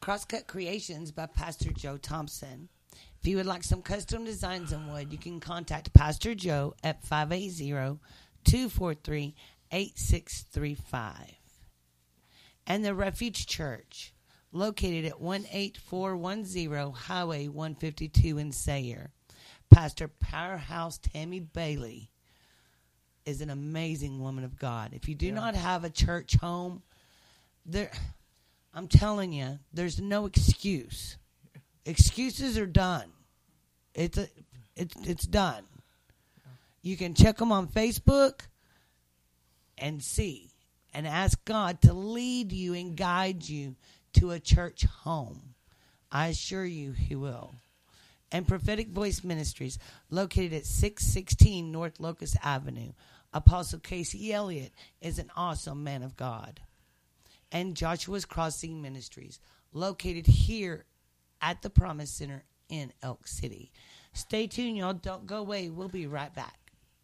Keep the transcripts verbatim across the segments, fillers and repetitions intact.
Crosscut Creations by Pastor Joe Thompson. If you would like some custom designs in wood, you can contact Pastor Joe at five eight zero, two four three, eight six three five. And the Refuge Church, located at one eight four one zero Highway one fifty-two in Sayre. Pastor Powerhouse Tammy Bailey is an amazing woman of God. If you do yeah. not have a church home, there, I'm telling you, there's no excuse. Excuses are done. It's a, it's it's done. You can check them on Facebook and see and ask God to lead you and guide you to a church home. I assure you He will. And Prophetic Voice Ministries, located at six sixteen North Locust Avenue. Apostle Casey Elliott is an awesome man of God. And Joshua's Crossing Ministries, located here at the Promise Center in Elk City. Stay tuned, y'all. Don't go away. We'll be right back.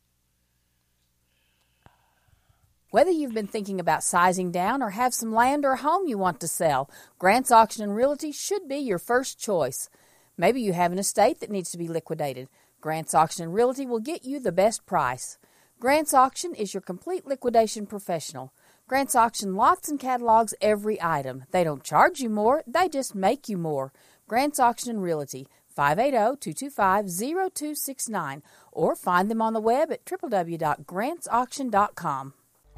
Whether you've been thinking about sizing down or have some land or home you want to sell, Grant's Auction and Realty should be your first choice. Maybe you have an estate that needs to be liquidated. Grant's Auction and Realty will get you the best price. Grant's Auction is your complete liquidation professional. Grant's Auction lots and catalogs every item. They don't charge you more, they just make you more. Grant's Auction and Realty, five eight zero, two two five, zero two six nine, or find them on the web at w w w dot grants auction dot com.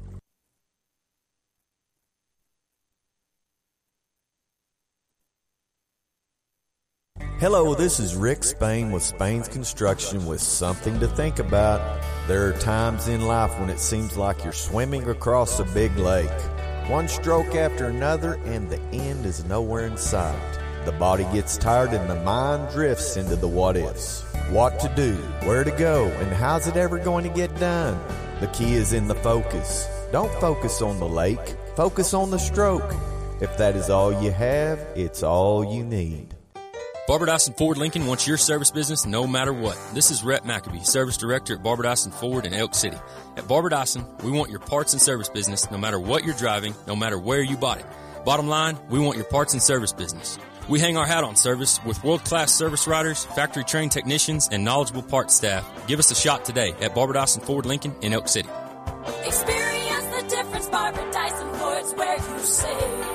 Hello, this is Rick Spain with Spain's Construction with something to think about. There are times in life when it seems like you're swimming across a big lake. One stroke after another and the end is nowhere in sight. The body gets tired and the mind drifts into the what-ifs. What to do, where to go, and how's it ever going to get done? The key is in the focus. Don't focus on the lake, focus on the stroke. If that is all you have, it's all you need. Barbara Dyson Ford Lincoln wants your service business no matter what. This is Rhett McAbee, Service Director at Barbara Dyson Ford in Elk City. At Barbara Dyson, we want your parts and service business no matter what you're driving, no matter where you bought it. Bottom line, we want your parts and service business. We hang our hat on service with world-class service writers, factory-trained technicians, and knowledgeable parts staff. Give us a shot today at Barbara Dyson Ford Lincoln in Elk City. Experience the difference. Barbara Dyson Ford's where you save.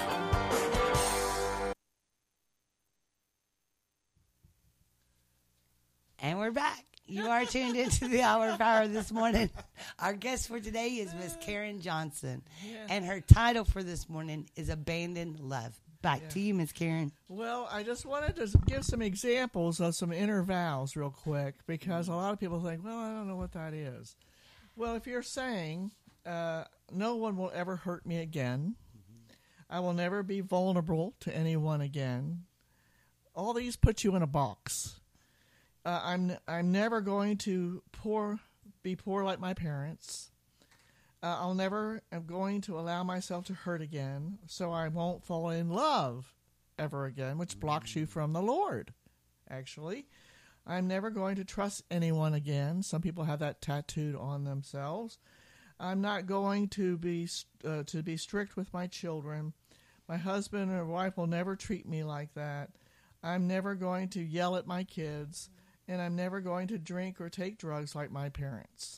And we're back. You are tuned into the Hour of Power this morning. Our guest for today is Miss Karen Johnson. Yeah. And her title for this morning is Abandoned Love. Back yeah. to you, Miss Karen. Well, I just wanted to give some examples of some inner vows real quick, because a lot of people think, well, I don't know what that is. Well, if you're saying, uh, no one will ever hurt me again, mm-hmm. I will never be vulnerable to anyone again, all these put you in a box. Uh, I'm I'm never going to poor be poor like my parents. Uh, I'll never am going to allow myself to hurt again, so I won't fall in love ever again, which blocks you from the Lord, actually. I'm never going to trust anyone again. Some people have that tattooed on themselves. I'm not going to be uh, to be strict with my children. My husband or wife will never treat me like that. I'm never going to yell at my kids. And I'm never going to drink or take drugs like my parents.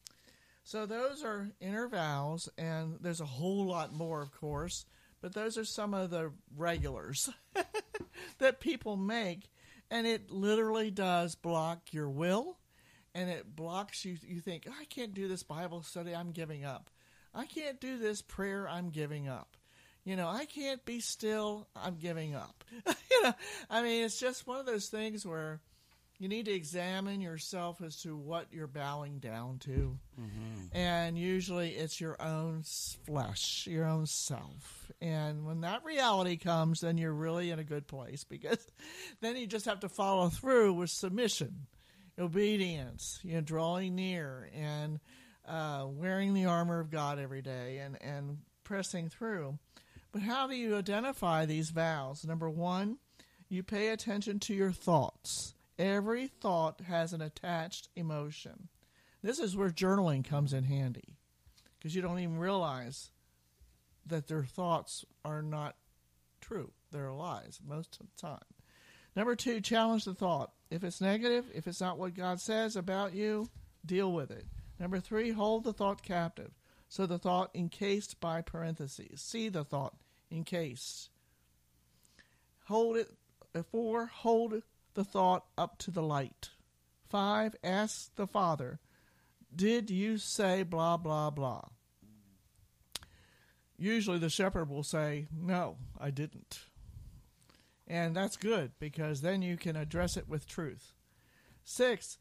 So those are inner vows, and there's a whole lot more, of course, but those are some of the regulars that people make, and it literally does block your will, and it blocks you. You think, oh, I can't do this Bible study, I'm giving up. I can't do this prayer, I'm giving up. You know, I can't be still, I'm giving up. you know, I mean, it's just one of those things where you need to examine yourself as to what you're bowing down to. Mm-hmm. And usually it's your own flesh, your own self. And when that reality comes, then you're really in a good place, because then you just have to follow through with submission, obedience, you know, drawing near, and uh, wearing the armor of God every day, and, and pressing through. But how do you identify these vows? Number one, you pay attention to your thoughts. Every thought has an attached emotion. This is where journaling comes in handy, because you don't even realize that their thoughts are not true. They're lies most of the time. Number two, challenge the thought. If it's negative, if it's not what God says about you, deal with it. Number three, hold the thought captive. So the thought encased by parentheses. See the thought encased. Hold it. Four, hold the thought up to the light. Five, ask the Father, did you say blah, blah, blah? Usually the shepherd will say, no, I didn't. And that's good, because then you can address it with truth. Six,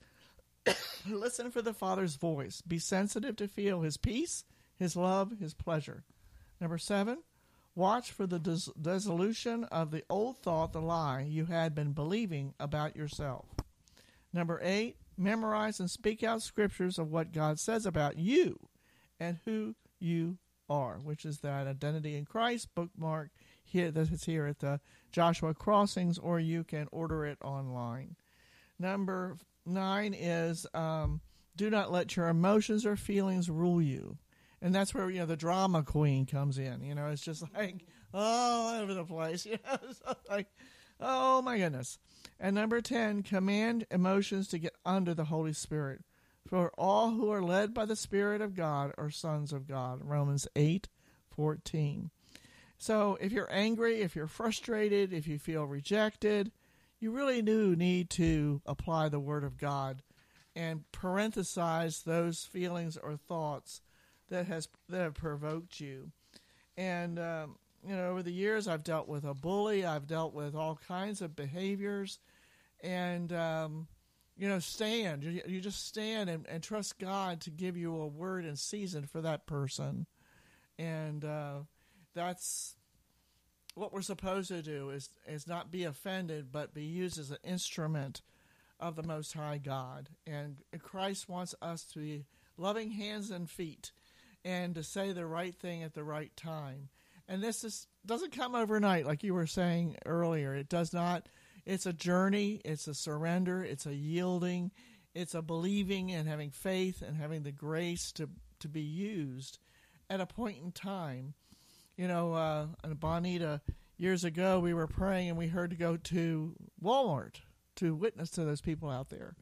listen for the Father's voice. Be sensitive to feel his peace, his love, his pleasure. Number seven, watch for the dis- dissolution of the old thought, the lie you had been believing about yourself. Number eight, memorize and speak out scriptures of what God says about you and who you are, which is that identity in Christ bookmark here that is here at the Joshua Crossings, or you can order it online. Number nine is um, do not let your emotions or feelings rule you. And that's where, you know, the drama queen comes in. You know, it's just like, all over the place. You know, it's like, oh, my goodness. And number ten, command emotions to get under the Holy Spirit. For all who are led by the Spirit of God are sons of God. Romans eight fourteen. So if you're angry, if you're frustrated, if you feel rejected, you really do need to apply the Word of God and parenthesize those feelings or thoughts that has that have provoked you. And, um, you know, over the years, I've dealt with a bully. I've dealt with all kinds of behaviors. And, um, you know, stand. You, you just stand and, and trust God to give you a word in season for that person. And uh, that's what we're supposed to do, is, is not be offended, but be used as an instrument of the Most High God. And Christ wants us to be loving hands and feet and to say the right thing at the right time. And this is, doesn't come overnight, like you were saying earlier. It does not. It's a journey. It's a surrender. It's a yielding. It's a believing and having faith and having the grace to, to be used at a point in time. You know, uh, in Bonita, years ago, we were praying and we heard to go to Walmart to witness to those people out there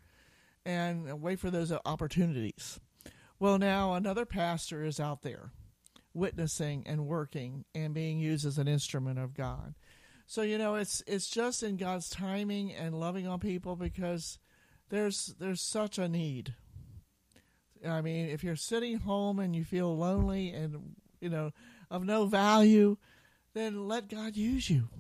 and wait for those opportunities. Well, now another pastor is out there witnessing and working and being used as an instrument of God. So, you know, it's it's just in God's timing and loving on people, because there's there's such a need. I mean, if you're sitting home and you feel lonely and, you know, of no value, then let God use you.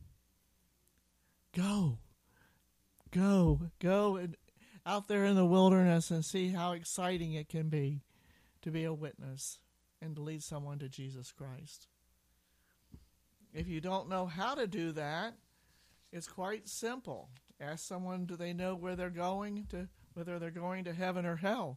Go. Go. Go and out there in the wilderness and see how exciting it can be to be a witness and to lead someone to Jesus Christ. If you don't know how to do that, it's quite simple. Ask someone, do they know where they're going to, whether they're going to heaven or hell?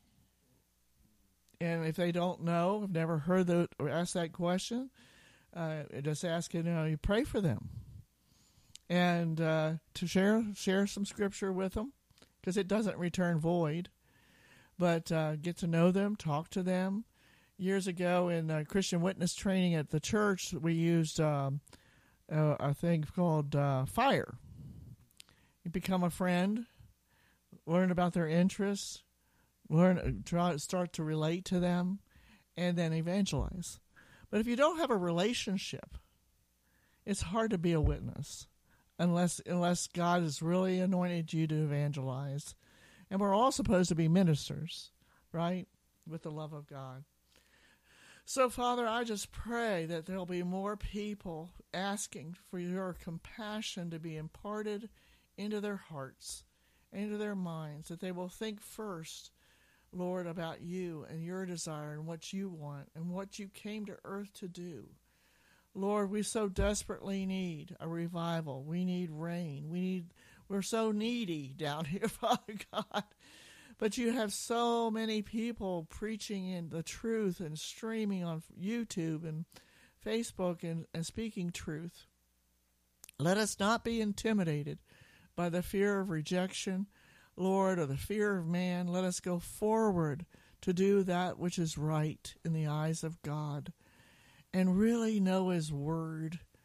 And if they don't know, have never heard the, or asked that question, uh, just ask, you know, you pray for them. And uh, to share share some scripture with them, because it doesn't return void. But uh, get to know them, talk to them. Years ago in uh, Christian witness training at the church, we used um, a, a thing called uh, FIRE. You become a friend, learn about their interests, learn, try, start to relate to them, and then evangelize. But if you don't have a relationship, it's hard to be a witness unless unless God has really anointed you to evangelize. And we're all supposed to be ministers, right, with the love of God. So, Father, I just pray that there'll be more people asking for your compassion to be imparted into their hearts, into their minds, that they will think first, Lord, about you and your desire and what you want and what you came to earth to do. Lord, we so desperately need a revival. We need rain. We need, we're so needy down here, Father God. But you have so many people preaching in the truth and streaming on YouTube and Facebook and, and speaking truth. Let us not be intimidated by the fear of rejection, Lord, or the fear of man. Let us go forward to do that which is right in the eyes of God and really know his word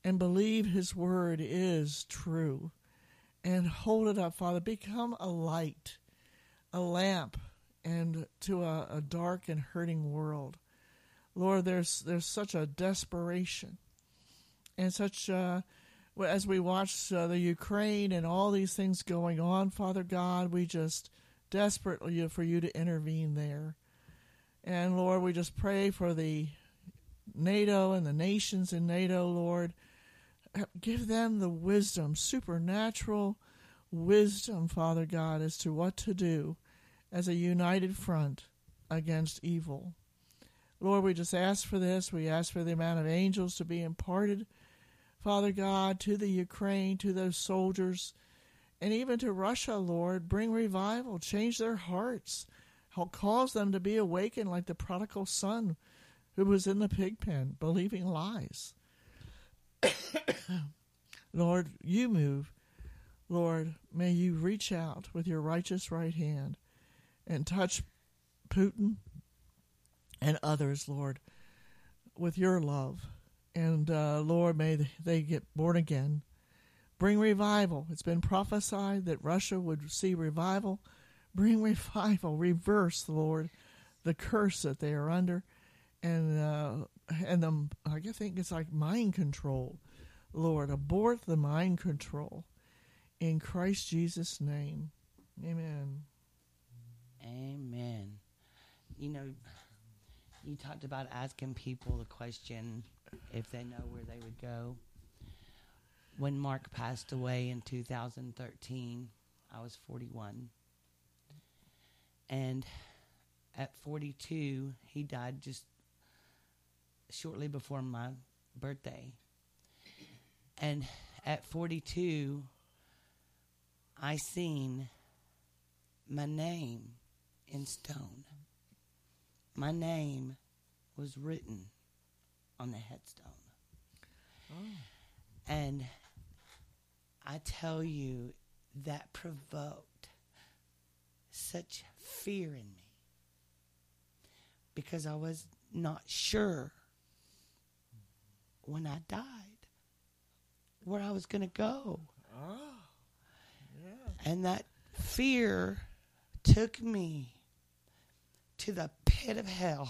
and believe his word is true. And hold it up, Father. Become a light, a lamp, and to a, a dark and hurting world. Lord, there's there's such a desperation, and such uh, as we watch uh, the Ukraine and all these things going on, Father God, we just desperately for you to intervene there. And Lord, we just pray for the NATO and the nations in NATO, Lord. Give them the wisdom, supernatural wisdom, Father God, as to what to do as a united front against evil. Lord, we just ask for this. We ask for the amount of angels to be imparted, Father God, to the Ukraine, to those soldiers, and even to Russia, Lord. Bring revival, change their hearts, help cause them to be awakened like the prodigal son who was in the pig pen, believing lies. Lord, you move. Lord, may you reach out with your righteous right hand and touch Putin and others, Lord, with your love. And, uh, Lord, may they get born again. Bring revival. It's been prophesied that Russia would see revival. Bring revival. Reverse, Lord, the curse that they are under. And, uh, and the, I think it's like mind control. Lord, abort the mind control. In Christ Jesus' name. Amen. Amen. You know, you talked about asking people the question if they know where they would go. When Mark passed away in two thousand thirteen, I was forty-one. And at forty-two, he died just shortly before my birthday. And at forty-two, I seen my name in stone. My name was written on the headstone. Oh. And I tell you, that provoked such fear in me because I was not sure when I died where I was going to go. Oh. Yeah. And that fear took me to the pit of hell,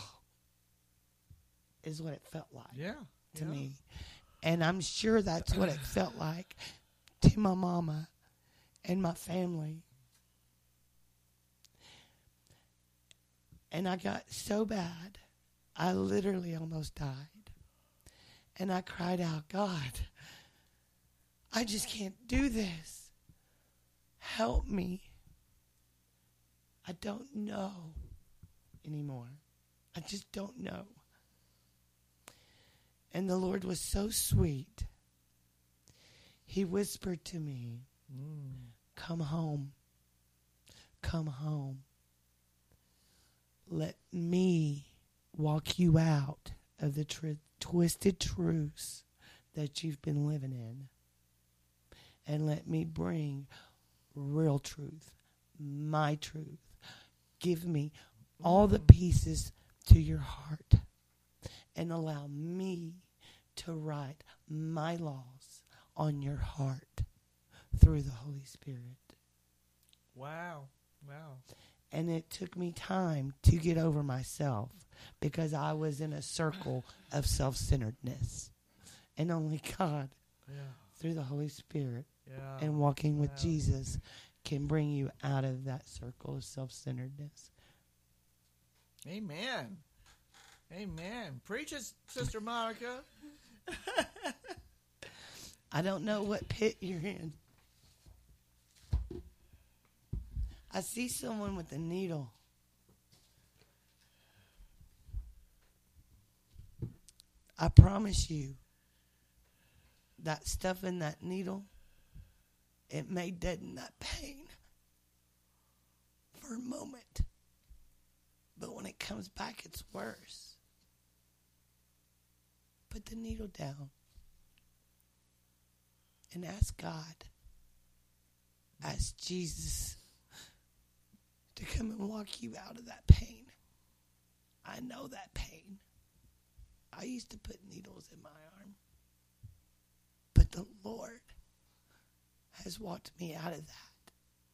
is what it felt like yeah, to yeah. me. And I'm sure that's what it felt like to my mama and my family. And I got so bad, I literally almost died. And I cried out, God, I just can't do this. Help me. I don't know anymore. I just don't know. And the Lord was so sweet. He whispered to me, mm. come home. Come home. Let me walk you out of the tr- twisted truths that you've been living in. And let me bring real truth, my truth. Give me all the pieces to your heart and allow me to write my laws on your heart through the Holy Spirit. Wow. Wow. And it took me time to get over myself because I was in a circle of self-centeredness. And only God, yeah. through the Holy Spirit yeah. and walking with yeah. Jesus, can bring you out of that circle of self-centeredness. Amen. Amen. Preach it, Sister Monica. I don't know what pit you're in. I see someone with a needle. I promise you, that stuff in that needle, it may deaden that pain for a moment. But when it comes back, it's worse. Put the needle down and ask God, ask Jesus to come and walk you out of that pain. I know that pain. I used to put needles in my arm. walked me out of that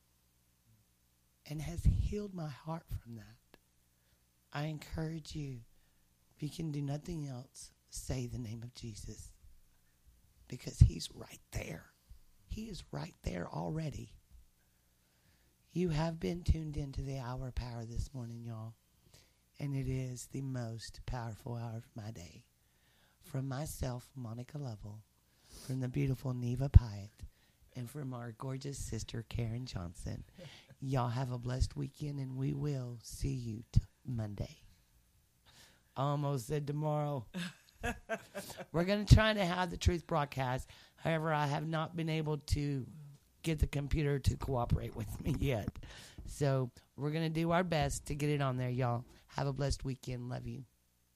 and has healed my heart from that. I encourage you, if you can do nothing else, say the name of Jesus, because he's right there. He is right there already. You have been tuned into the hour of power this morning, y'all, and it is the most powerful hour of my day. From myself, Monica Lovell, from the beautiful Neva Pyatt, and from our gorgeous sister, Karen Johnson. Y'all have a blessed weekend, and we will see you t- Monday. Almost said tomorrow. We're going to try to have the truth broadcast. However, I have not been able to get the computer to cooperate with me yet. So we're going to do our best to get it on there, y'all. Have a blessed weekend. Love you.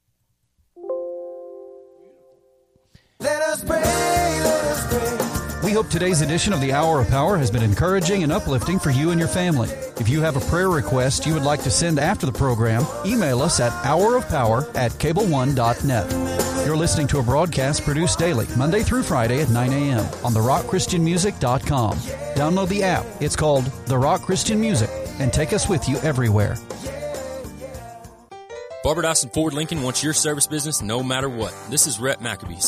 Let us pray, let us pray. We hope today's edition of the Hour of Power has been encouraging and uplifting for you and your family. If you have a prayer request you would like to send after the program, email us at hour of power at cable one dot net. You're listening to a broadcast produced daily, Monday through Friday at nine a.m. on the rock christian music dot com. Download the app. It's called The Rock Christian Music, and take us with you everywhere. Barbara Dyson Ford Lincoln wants your service business no matter what. This is Rhett Maccabee,